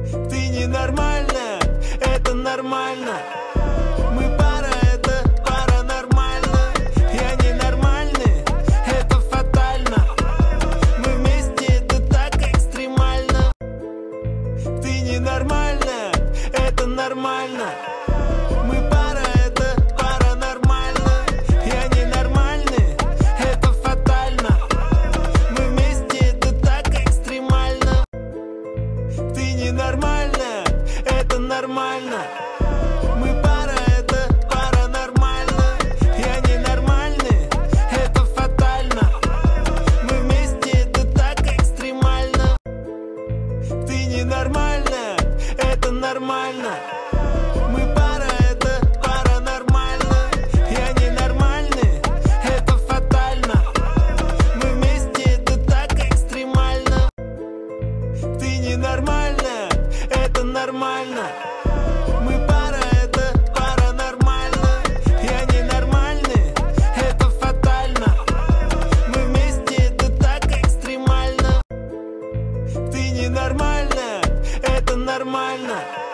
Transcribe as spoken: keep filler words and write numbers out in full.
Ты ненормальная, это нормально. Мы пара, это паранормально. Я ненормальный, это фатально. Мы вместе, это так экстремально. Ты ненормальная, это нормально. Мы пара, это паранормально. Я ненормальный, это фатально. Мы вместе, это так экстремально. Ты ненормальная, это нормально. Мы пара, это паранормально. Я ненормальный, это фатально. Мы вместе, это так экстремально. Ты ненормальная, это нормально. Мы пара, это паранормально. Я ненормальный, это фатально. Мы вместе, это так экстремально. Ты ненормальная, это нормально. Мы пара, это паранормально. Я ненормальный, это фатально. Мы вместе, это так экстремально. Ты ненормальная, это нормально.